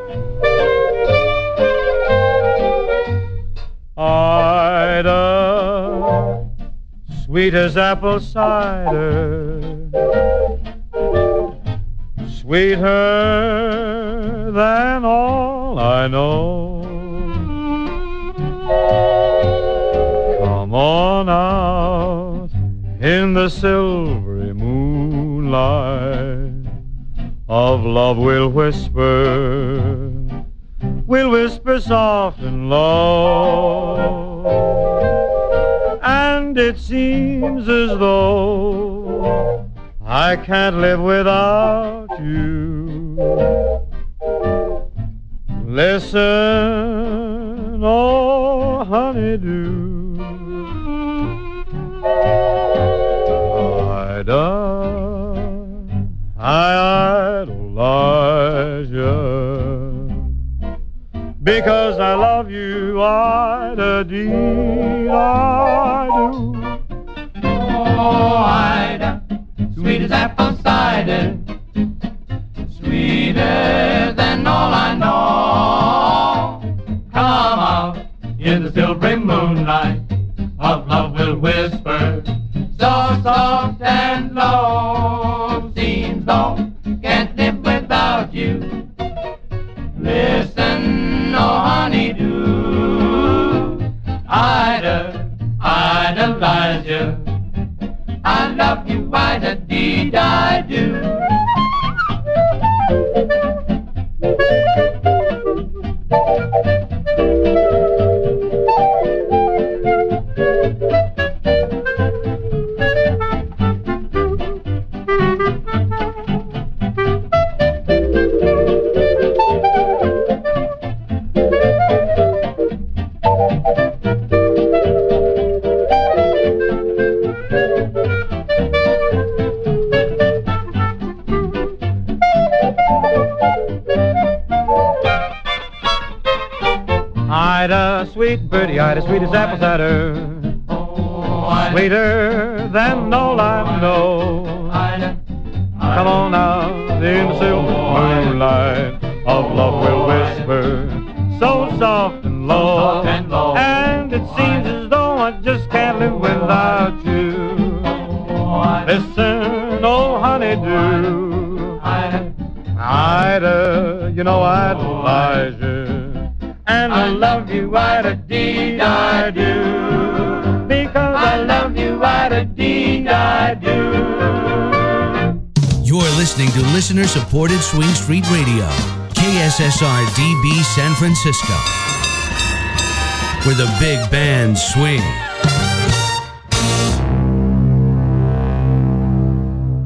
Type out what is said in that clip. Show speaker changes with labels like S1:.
S1: Ida, sweet as apple cider, sweeter than all I know. Come on out in the silvery moonlight, of love we'll whisper soft and low. And it seems as though I can't live without you. Listen, oh honeydew, I idolize you, because I love you, Ida, deed I do.
S2: Oh, Ida, sweet as apple cider, sweeter than all I know. Come out in the silvery moonlight, of love we'll whisper, so soft and low. Seems though can't live without you. Listen, oh honeydew, Ida, idolize you. I love you, Ida, deed I do.
S1: Ida, sweet, pretty Ida, sweet as apple cider, sweeter than all I know. Come on out in the silver moonlight, of love we'll whisper, so soft and low. And it seems as though I just can't live without you. Listen, oh honeydew, Ida, you know I idolize you. And I love you, Ida, deed I do, because I love you, Ida, deed I do.
S3: You're listening to listener-supported Swing Street Radio, KSSR-DB San Francisco, where the big bands swing.